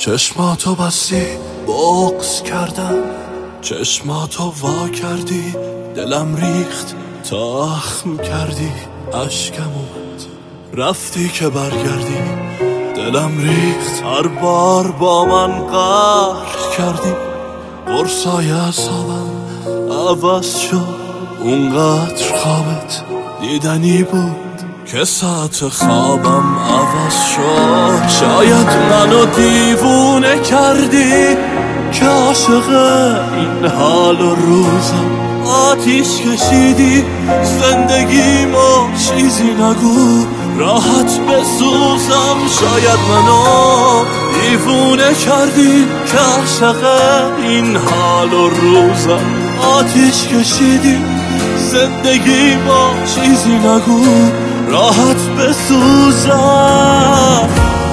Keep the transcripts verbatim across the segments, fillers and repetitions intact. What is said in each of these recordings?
چشماتو بستی بغض کردم، چشماتو وا کردی دلم ریخت تا اخم کردی، اشکم اومد رفتی که برگردی، دلم ریخت هر بار با من قهر کردی، قرصای اعصابم عوض شد، اونقدر خوابت دیدنی بود که ساعت خوابم عوض شد. شاید منو دیوونه کردی که عاشق این حال و روزم، آتیش کشیدی زندگیمو چیزی نگو راحت بسوزم. شاید منو دیوونه کردی که عاشق این حال و روزم، آتیش کشیدی زندگیمو چیزی نگو راحت بسوزم.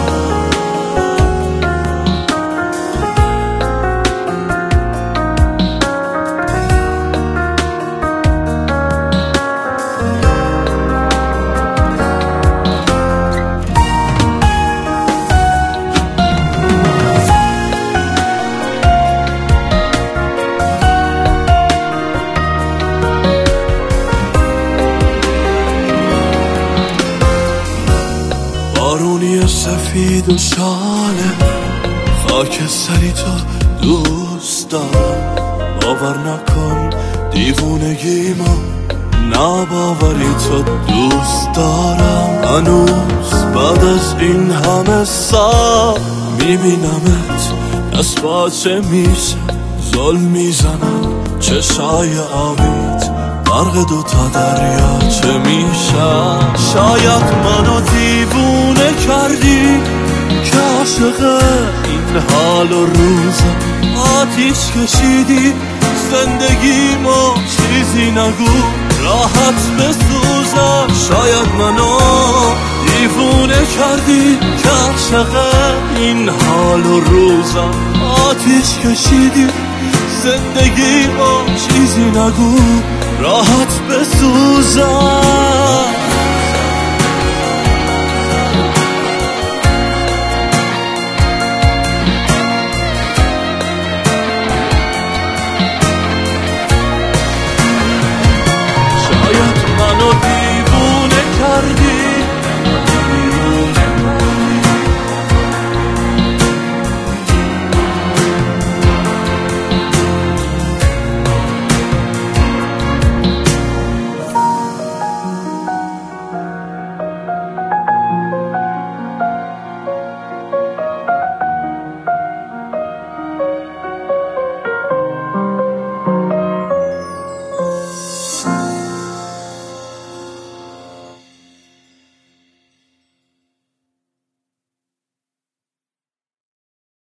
بارونی سفید و شاله خاکستری تو دوست دارم، باور نکن دیوونگیمو ناباوری تو دوست دارم. هنوز بعد از این همه سال میبینمت دست باچه میشه ظلم میزنم، چشای آبیت غرق دوتا دریا چه میشم. شاید منو دیوونه کردی که عاشق این حال و روزم، آتیش کشیدی زندگیمو چیزی نگو راحت بسوزم. شاید منو دیوونه کردی که عاشق این حال و روزم، آتیش کشیدی زندگیمو چیزی نگو راحت بسوزم.